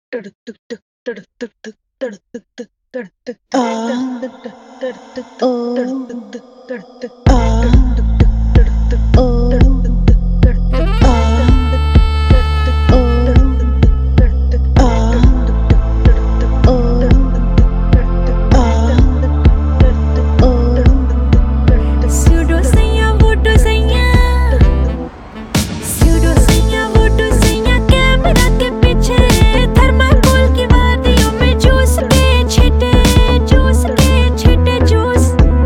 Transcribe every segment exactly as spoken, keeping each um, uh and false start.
Ah, oh, ah, oh, ah, oh, ah, oh, ah, oh. Pseudo saiya, voodoo saiya, pseudo saiya, voodoo saiya, camera के पीछे thermocol की वादियों में juice के छिटे, जूस के छिटे juice.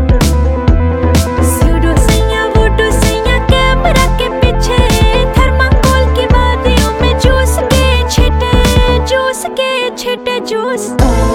Pseudo saiya, voodoo saiya, camera के पीछे थर्माकोल की वादियों में जूस के छिटे, जूस के छिटे जूस।